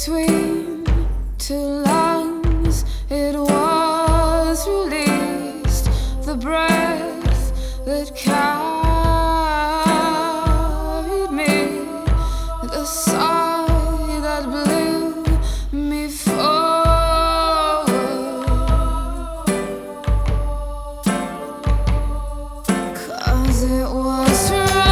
Between two lungs, it was released, the breath that carried me, the sigh that blew me forward. 'Cause it was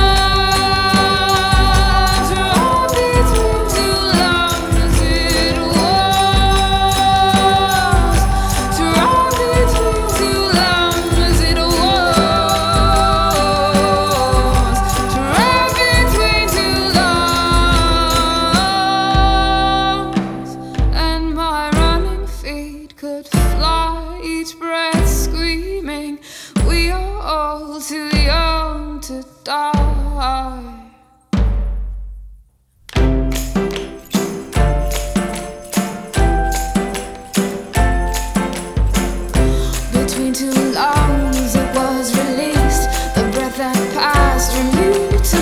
could fly, each breath screaming, we are all too young to die. Between two lungs it was released, the breath that passed from you to